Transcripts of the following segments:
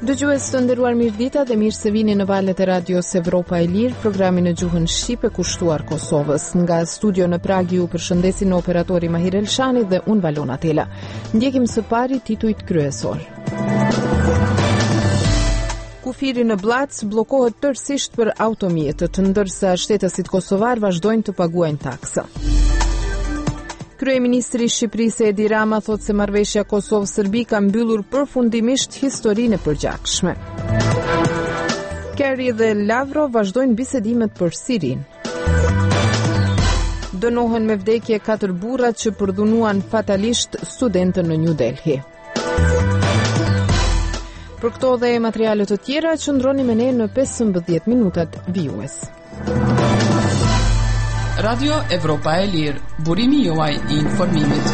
Dëgjues të nderuar, mirëdita dhe mirë se vini në valët e radios Evropa e Lirë, programi në gjuhën shqipe kushtuar Kosovës. Nga studio në Prag ju përshëndesin operatori Mahir Elshani dhe unë Valona Tela. Ndjekim së pari titujt kryesor. Kufiri në Blac bllokohet tërësisht për automjetët, ndërsa shtetësit kosovar vazhdojnë të paguajnë taksa. Kryeministri i Shqipërisë Edi Rama thotë se marrëveshja Kosovë-Serbi ka mbyllur përfundimisht historinë e përgjakshme. Kerry dhe Lavrov vazhdojnë bisedimet për Sirinë. Dënohen me vdekje 4 burrat që përdhunuan fatalisht studentën në New Delhi. Për këto dhe materialet të tjera, qëndroni me ne në 15 minutat vijues. Radio Evropa e Lirë, burimi juaj i informimit.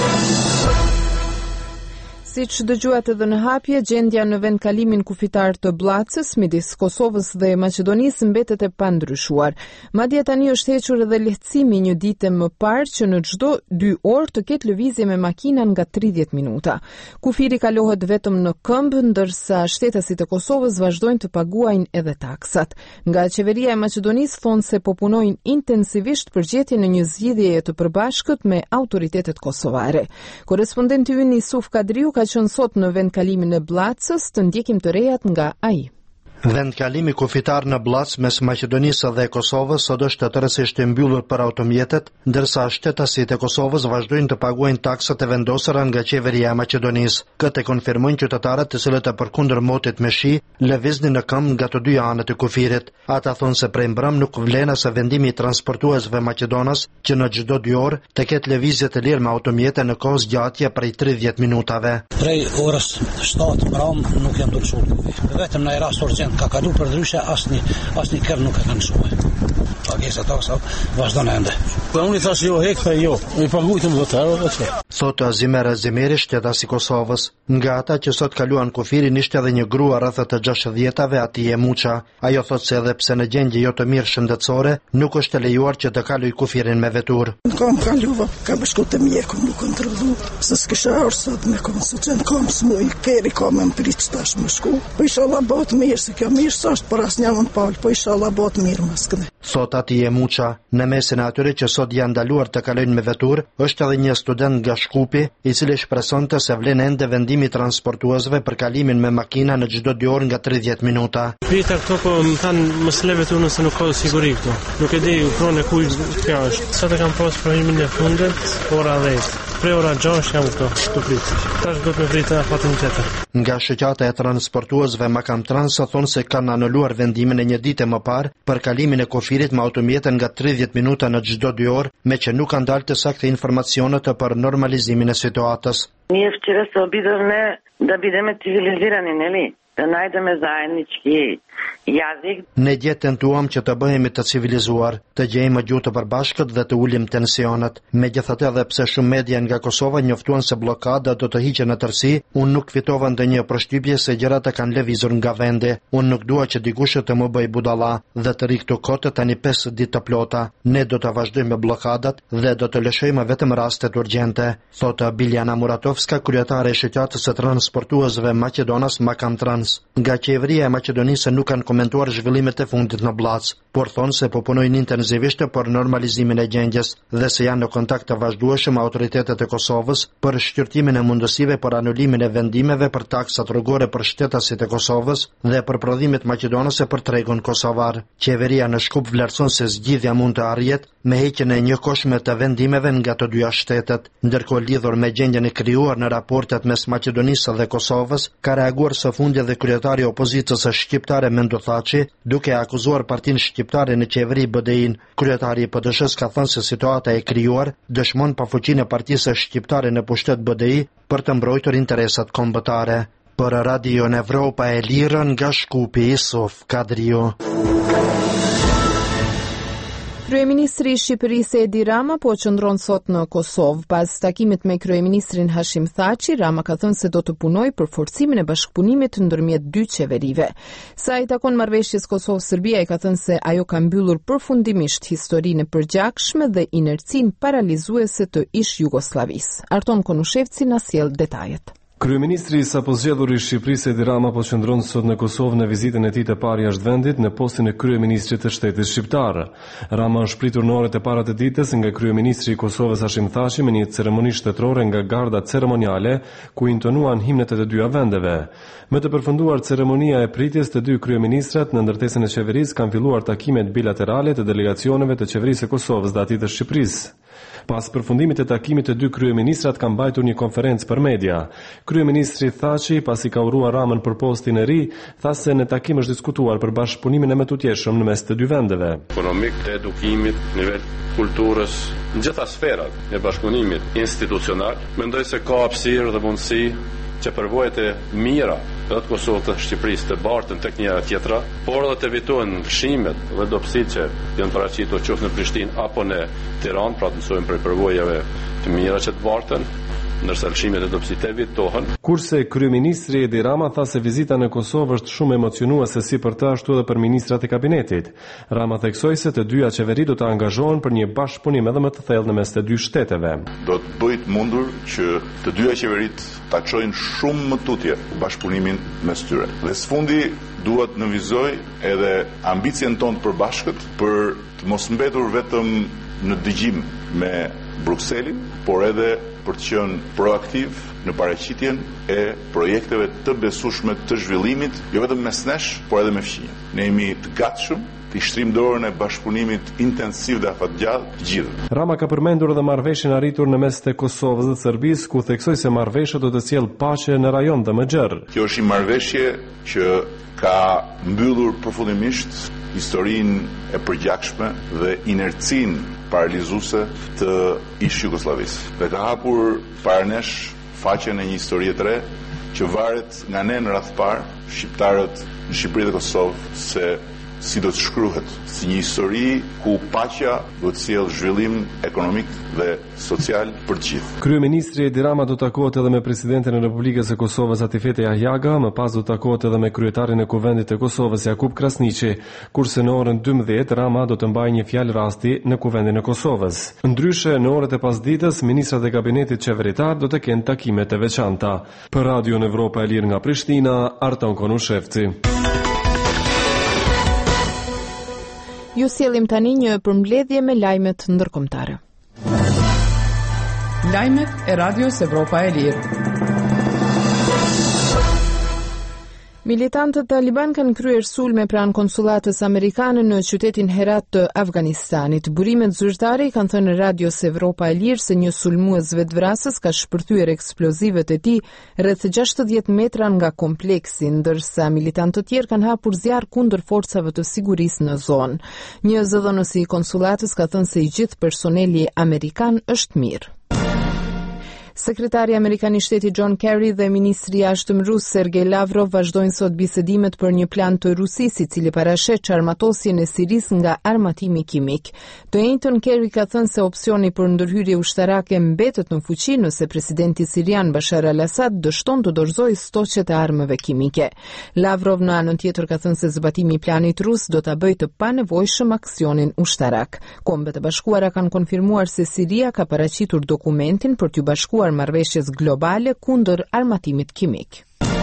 Siç dëgjuat edhe në hapje, gjendja në vendkalimin kufitar të Bllacës midis Kosovës dhe Maqedonisë mbetet e pandryshuar. Madje tani është hequr edhe lehtësimi një ditë më parë që në çdo 2 orë të ketë lëvizje me makina nga 30 minuta. Kufiri kalohet vetëm në këmbë, ndërsa shtetësit e Kosovës vazhdojnë të paguajnë edhe taksat. Nga qeveria e Maqedonisë thonë se po punojnë intensivisht për gjetjen e një zgjidhjeje të përbashkët me autoritetet kosovare. Korrespondenti ynë Isuf Kadriu ka qënë sot në vendkalimin e Bllacës, të ndjekim të rejat nga ai. Vendkalimi kufitar në Blac mes Maqedonisë dhe Kosovës sot është tërësisht i mbyllur për automjetet, ndërsa shtetësit e Kosovës vazhdojnë të paguajnë taksat e vendosura nga qeveria e Maqedonisë. Këtë konfirmojnë qytetarët të cilët përkundër motit me shi lëviznin në këmbë nga të dy anët e kufirit. Ata thonë se prej mbrëm nuk vlen as vendimi i transportuesve maqedonas që në çdo 2 orë të ketë lëvizje të lirë me automjete në kohë zgjatje prej 30 minutave. Prej orës 7 mbrëm nuk jam dulshur. Vetëm në rast urgjent ka kalu për dryshe asni kërë nuk e kanë shumë. Pagesa taksa vazhdon ende. Po unë i thash jo hek, tha jo. I pagujtëm votaro atë. Thotë Azimer Azimeri, shtetësi i Kosovës. Nga ata që sot kaluan kufirin ishte edhe një grua rreth të 60-tave, Atije Muça. Ajo thotë se edhe pse në gjendje jo të mirë shëndetësore, nuk është lejuar që të kaloj kufirin me veturë. Kam kaluar, ka bashku të mjeku, nuk kontrollu. Se s'kisha sot me konsucent, kam smuj, keri kam më prit tash më shku. Po inshallah bëhet mirë, se kjo mirë s'është për asnjë mund pal, po inshallah bëhet mirë më s'këne. Thot Atije Muça, në mesin e atyre që sot janë ndaluar të kalojnë me veturë, është edhe një student nga Shkupi, i cili shpresonte se vlen ende vendimi transportuesve për kalimin me makina në çdo 2 orë nga 30 minuta. Pita këto po më thanë mos le vetur nëse nuk ka siguri këtu. Nuk e di pronë ku kjo është. Sa të kam pas provimin e fundit, ora 10. Prej ora 6 jam këtu, të prit. Tash do të më pritë fatin tjetër. Nga shoqata e transportuesve Makamtrans thonë se kanë anuluar vendimin e një dite më parë për kalimin e kufirit me automjete nga 30 minuta në çdo 2 orë, me që nuk kanë dalë të saktë informacionet për normalizimin e situatës. Ние вчера се обидваме да бидеме цивилизирани, нели? Да најдеме заеднички jazik. Ne gjetë tentuam që të bëhemi të civilizuar, të gjejmë gjuhë të përbashkët dhe të ulim tensionet. Megjithatë, edhe pse shumë media nga Kosova njoftuan se bllokada do të hiqet në tërësi, unë nuk fitova ndonjë përshtypje se gjërat e kanë lëvizur nga vendi. Unë nuk dua që dikush të më bëj budalla dhe të ri këtu kote tani 5 ditë të plota. Ne do të vazhdojmë me bllokadat dhe do të lëshojmë vetëm rastet urgjente, thotë Biljana Muratovska, kryetare e shoqatës së transportuesve maqedonas Makamtrans. Nga qeveria e Maqedonisë nuk kanë komentuar zhvillimet e fundit në Blac, por thonë se po punojnë intensivisht për normalizimin e gjendjes dhe se janë në kontakt të vazhdueshëm me autoritetet e Kosovës për shqyrtimin e mundësive për anulimin e vendimeve për taksat rrugore për shtetasit e Kosovës dhe për prodhimet maqedonase për tregun kosovar. Qeveria në Shkup vlerëson se zgjidhja mund të arrihet me heqjen e njëkohshme të vendimeve nga të dyja shtetet. Ndërkohë, lidhur me gjendjen e krijuar në raportet mes Maqedonisë dhe Kosovës, ka reaguar së fundi dhe kryetari i opozitës shqiptare Mendo Thaçi, duke akuzuar partinë shqiptare në qeveri BDI-n. Kryetari i PDSH-s ka thënë se situata e krijuar dëshmon pafuqinë e partisë shqiptare në pushtet BDI për të mbrojtur interesat kombëtare. Për Radio Evropa e Lirë nga Shkupi, Isuf Kadriu. Kryeministri i Shqipërisë Edi Rama po qëndron sot në Kosovë. Pas takimit me kryeministrin Hashim Thaçi, Rama ka thënë se do të punojë për forcimin e bashkëpunimit ndërmjet dy qeverive. Sa i takon marrëveshjes Kosovë-Serbia, ai ka thënë se ajo ka mbyllur përfundimisht historinë e përgjakshme dhe inercinë paralizuese të ish Jugosllavisë. Arton Konushevci na sjell detajet. Kryeministri sapo zgjedhur i Shqipërisë Edi Rama po qëndron sot në Kosovë në vizitën e tij të parë jashtë vendit në postin e kryeministrit të shtetit shqiptar. Rama është pritur në orët e para të ditës nga kryeministri i Kosovës Hashim Thaçi me një ceremoni shtetërore nga garda ceremoniale ku intonuan himnet e të dyja vendeve. Me të përfunduar ceremonia e pritjes të dy kryeministrat në ndërtesën e qeverisë kanë filluar takimet bilaterale të delegacioneve të qeverisë së Kosovës dhe atij të Shqipërisë. Pas përfundimit të takimit të dy kryeministrat kanë mbajtur një konferencë për media. Kryeministri Thaçi, pasi ka uruar Ramën për postin e ri, tha se në takim është diskutuar për bashkëpunimin e mëtutjeshëm në mes të dy vendeve. Ekonomik, të edukimit, nivel kulturës, në gjitha sferat e bashkëpunimit institucional, mendoj se ka hapësirë dhe mundësi që përvojat e mira dhe të Kosovës të Shqipërisë të bartën tek njëra tjetra, por edhe të evitohen lëshimet dhe dobësitë që janë paraqitur qoftë në Prishtinë apo në Tiranë, pra të mësojmë për përvojave të mira që të bartën, ndërsa lëshimet e dobësitë evitohen. Kurse kryeministri Edi Rama tha se vizita në Kosovë është shumë emocionuese si për të ashtu edhe për ministrat e kabinetit. Rama theksoi se të dyja qeveri do të angazhohen për një bashkëpunim edhe më të thellë në mes të dy shteteve. Do të bëhet mundur që të dyja qeverit ta çojnë shumë më tutje bashkëpunimin mes tyre. Dhe sfundi duhet nënvizoj edhe ambicien tonë të përbashkët për të mos mbetur vetëm në dëgjim me Brukselin, por edhe për të qenë proaktiv në paraqitjen e projekteve të besueshme të zhvillimit, jo vetëm mes nesh, por edhe me fqinjet. Ne jemi të gatshëm të shtrim dorën e bashkëpunimit intensiv dhe afatgjallë të gjithë. Rama ka përmendur edhe marrëveshjen arritur në mes të Kosovës dhe Serbisë, ku theksoi se marrëveshja do të sjellë paqe në rajon dhe më gjerë. Kjo është një marrëveshje që ka mbyllur përfundimisht historinë e përgjakshme dhe inercinë paralizuese të ish Jugosllavisë. Dhe ka hapur para nesh faqen e një historie të re që varet nga ne në radh parë, shqiptarët në Shqipëri dhe Kosovë, se si do të shkruhet si një histori ku paqja do të sjellë zhvillim ekonomik dhe social për të gjithë. Kryeministri Edi Rama do të takohet edhe me presidentin e Republikës së Kosovës Atifete Jahjaga, më pas do të takohet edhe me kryetarin e Kuvendit të Kosovës Jakub Krasniqi, kurse në orën 12 Rama do të mbajë një fjalë rasti në Kuvendin e Kosovës. Ndryshe, në orët e pasdites, ministrat e kabinetit qeveritar do të kenë takime të veçanta. Për Radio Evropa e Lirë nga Prishtina, Arton Konushevci. Ju sjellim tani një përmbledhje me lajmet ndërkombëtare. Lajmet e Radios Evropa e Lirë. Militantët taliban kanë kryer sulme pranë konsullatës amerikane në qytetin Herat të Afganistanit. Burimet zyrtare i kanë thënë Radios Evropa e Lirë se një sulmues vetvrasës ka shpërthyer eksplozivet e tij rreth 60 metra nga kompleksi, ndërsa militantët tjerë kanë hapur zjarr kundër forcave të sigurisë në zonë. Një zëdhënës i konsullatës ka thënë se i gjithë personeli amerikan është mirë. Sekretari Amerikan i Shtetit John Kerry dhe ministri i jashtëm rus Sergej Lavrov vazhdojnë sot bisedimet për një plan të Rusisë i cili parashet çarmatosjen e Sirisë nga armatimi kimik. Të njëjtën Kerry ka thënë se opsioni për ndërhyrje ushtarake mbetet në fuqi nëse presidenti sirian Bashar al-Assad dështon të dorëzojë stoqet e armëve kimike. Lavrov në anën tjetër ka thënë se zbatimi i planit rus do ta bëjë të panevojshëm aksionin ushtarak. Kombet e Bashkuara kanë konfirmuar se Siria ka paraqitur dokumentin për t'u bashkuar marrëveshjes globale kundër armatimit kimik.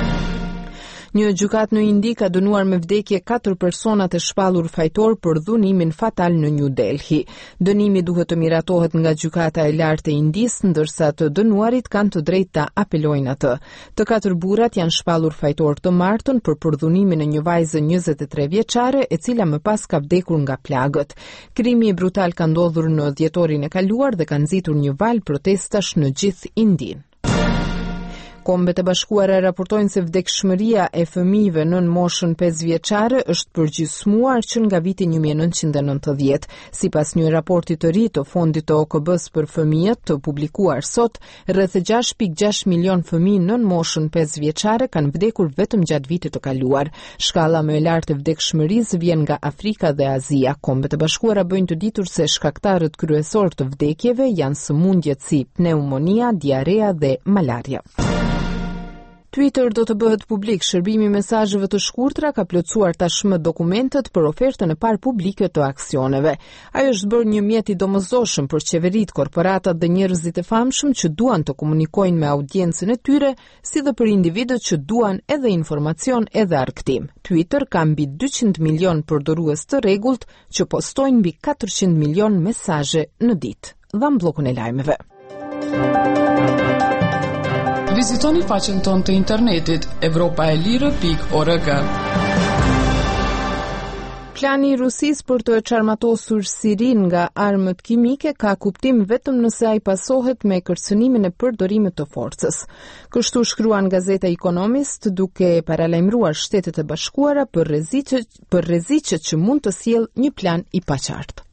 Një gjykat në Indi ka dënuar me vdekje 4 personat e shpallur fajtor për dhunimin fatal në New Delhi. Dënimi duhet të miratohet nga gjykata e lartë e Indis, ndërsa të dënuarit kanë të drejtë ta apelojnë atë. Të 4 burrat janë shpallur fajtor të martën për përdhunimin e një vajze 23 vjeçare, e cila më pas ka vdekur nga plagët. Krimi brutal ka ndodhur në dhjetorin e kaluar dhe ka nxitur një val protestash në gjithë Indin. Kombet e Bashkuara raportojnë se vdekshmëria e fëmijëve nën moshën 5 vjeçare është përgjysmuar që nga viti 1990. Sipas një raporti të ri të Fondit të OKB-s për fëmijët të publikuar sot, rreth 6.6 milion fëmijë nën moshën 5 vjeçare kanë vdekur vetëm gjatë vitit të kaluar. Shkalla më e lartë e vdekshmërisë vjen nga Afrika dhe Azia. Kombet e Bashkuara bëjnë të ditur se shkaktarët kryesor të vdekjeve janë sëmundjet si pneumonia, diarea dhe malaria. Twitter do të bëhet publik. Shërbimi i mesazheve të shkurtra ka plotësuar tashmë dokumentet për ofertën e parë publike të aksioneve. Ajo është bërë një mjet i domosdoshëm për qeveritë, korporatat dhe njerëzit e famshëm që duan të komunikojnë me audiencën e tyre, si dhe për individët që duan edhe informacion edhe argëtim. Twitter ka mbi 200 milion përdorues të rregullt që postojnë mbi 400 milion mesazhe në ditë. Dham bllokun e lajmeve. Vizitoni faqen tonë të internetit europaelire.org. Plani i Rusisë për të çarmatosur Sirinë nga armët kimike ka kuptim vetëm nëse ai pasohet me kërcënimin e përdorimit të forcës. Kështu shkruan gazeta Economist, duke paralajmëruar Shtetet e Bashkuara për rreziqet që mund të sjellë një plan i paqartë.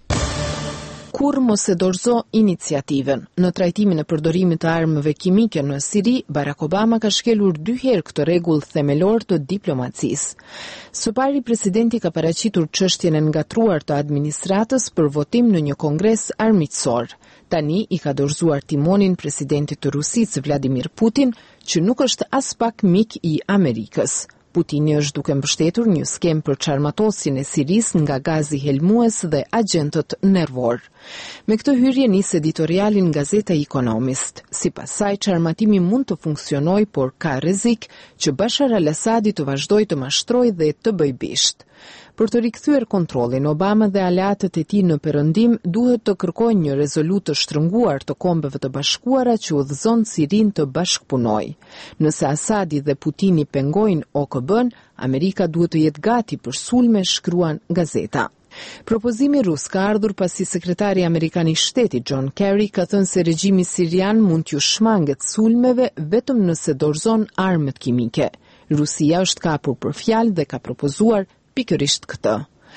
Kur mos e dorëzo iniciativën. Në trajtimin e përdorimit të armëve kimike në Siri, Barack Obama ka shkelur 2 herë këtë rregull themelor të diplomacisë. Së pari, presidenti ka paraqitur çështjen e ngatruar të administratës për votim në një kongres armiqësor. Tani i ka dorëzuar timonin presidentit të Rusisë Vladimir Putin, që nuk është as pak mik i Amerikës. Putini është duke mbështetur një skem për çarmatosjen e Sirisë nga gazi helmues dhe agentët nervor. Me këtë hyrje nis editorialin gazeta Economist. Sipas saj, çarmatimi mund të funksionojë, por ka rrezik që Bashar al-Assadi të vazhdojë të mashtrojë dhe të bëjë bisht. Për të rikthyer kontrollin, Obama dhe aleatët e tij në Perëndim duhet të kërkojnë një rezolutë të shtrënguar të Kombeve të Bashkuara që udhëzon Sirinë të bashkëpunojë. Nëse Asadi dhe Putini pengojnë OKB-n, Amerika duhet të jetë gati për sulme, shkruan gazeta. Propozimi rus ka ardhur pasi sekretari amerikan i shtetit John Kerry ka thënë se regjimi sirian mund t'ju shmanget sulmeve vetëm nëse dorëzon armët kimike. Rusia është kapur për fjalë dhe ka propozuar pikërisht këtë.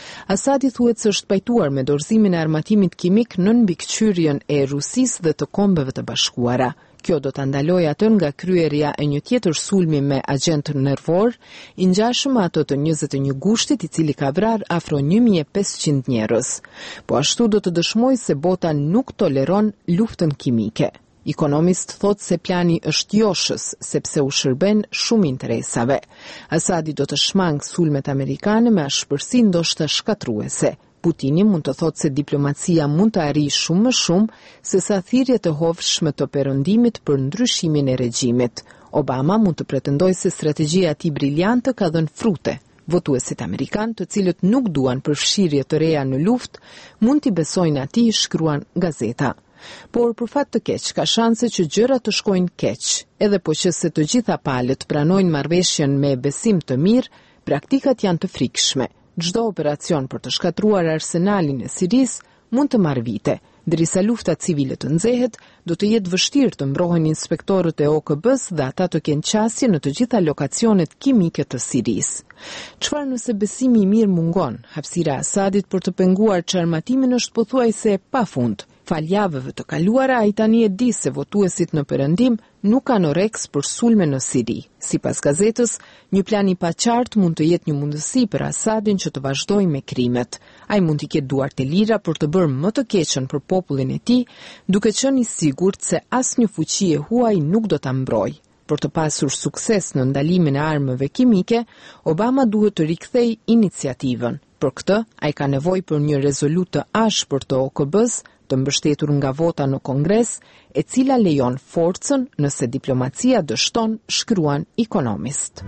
Asadi thuhet se është pajtuar me dorëzimin e armatimit kimik në mbikëqyrjen e Rusisë dhe të Kombeve të Bashkuara. Kjo do ta ndalojë atë nga kryerja e një tjetër sulmi me agent nervor, i ngjashëm ato të 21 gushtit, i cili ka vrarë afro 1500 njerëz. Po ashtu do të dëshmojë se bota nuk toleron luftën kimike. Economist thot se plani është joshës, sepse u shërben shumë interesave. Asadi do të shmang sulmet amerikane me ashpërsi ndoshta shkatruese. Putini mund të thotë se diplomacia mund të arrijë shumë më shumë se sa thirrjet e hovshme të Perëndimit për ndryshimin e regjimit. Obama mund të pretendojë se strategjia e tij briljante ka dhënë frute. Votuesit amerikan, të cilët nuk duan përfshirje të reja në luftë, mund t'i besojnë atij, shkruan gazeta. Por për fat të keq, ka shanse që gjërat të shkojnë keq, edhe po që se të gjitha palët pranojnë marrëveshjen me besim të mirë, praktikat janë të frikshme. Çdo operacion për të shkatruar arsenalin e Sirisë mund të marrë vite. Derisa lufta civile të nxehet, do të jetë vështirë të mbrohen inspektorët e OKB-s dhe ata të kenë qasje në të gjitha lokacionet kimike të Sirisë. Çfarë nëse besimi i mirë mungon? Hapësira e Asadit për të penguar çarmatimin është pothuajse pafund. Fal javëve të kaluara, ai tani e di se votuesit në Perëndim nuk kanë oreks për sulme në Siri. Sipas gazetës, një plan i paqartë mund të jetë një mundësi për Asadin që të vazhdojë me krimet. Ai mund të ketë duart e lira për të bërë më të keqen për popullin e tij, duke qenë i sigurt se asnjë fuqi e huaj nuk do ta mbrojë. Për të pasur sukses në ndalimin e armëve kimike, Obama duhet të rikthejë iniciativën. Për këtë, ai ka nevojë për një rezolutë të ashpër të OKB-s, të mbështetur nga vota në Kongres, e cila lejon forcën nëse diplomacia dështon, shkruan Economist.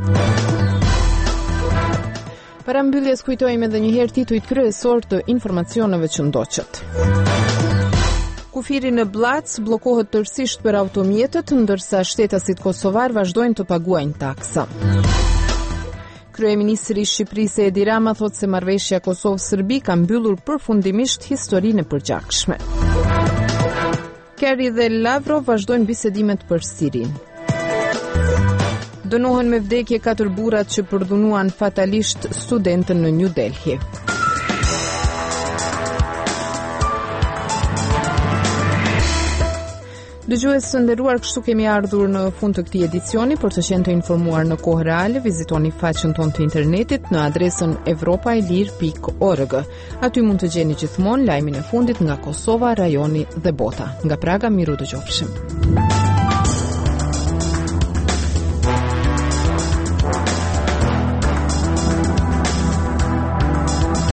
Para mbylljes kujtojmë edhe një herë titujt kryesor të informacioneve që ndoqët. Kufiri në Blac bllokohet tërësisht për automjetët, ndërsa shtetasit kosovar vazhdojnë të paguajnë taksa. Kryeministri i Shqipërisë Edi Rama thotë se marrëveshja Kosovë-Serbi ka mbyllur përfundimisht historinë e përgjakshme. Kerry dhe Lavrov vazhdojnë bisedimet për Sirinë. Dënohen me vdekje 4 burrat që përdhunuan fatalisht studentën në New Delhi. Dëgjues të nderuar, kështu kemi ardhur në fund të këtij edicioni. Për të qenë të informuar në kohë reale, vizitoni faqen tonë të internetit në adresën europaelir.org. Aty mund të gjeni gjithmonë lajmin e fundit nga Kosova, rajoni dhe bota. Nga Praga, miru dëgjofshim.